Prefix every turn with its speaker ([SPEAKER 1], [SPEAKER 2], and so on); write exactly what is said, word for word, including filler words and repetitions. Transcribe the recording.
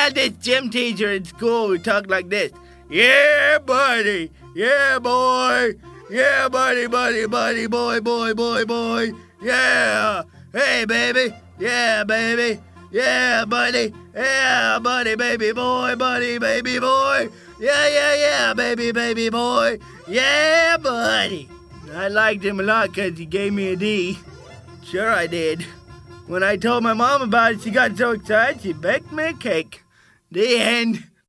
[SPEAKER 1] had this gym teacher in school who talked like this. Yeah, buddy. Yeah, boy. Yeah, buddy, buddy, buddy, boy, boy, boy, boy. Yeah. Hey, baby. Yeah, baby. Yeah, buddy. Yeah, buddy, baby boy, buddy, baby boy. Yeah, yeah, yeah, baby, baby boy. Yeah, buddy. I liked him a lot because he gave me a D. Sure I did. When I told my mom about it, she got so excited she baked me a cake. The end.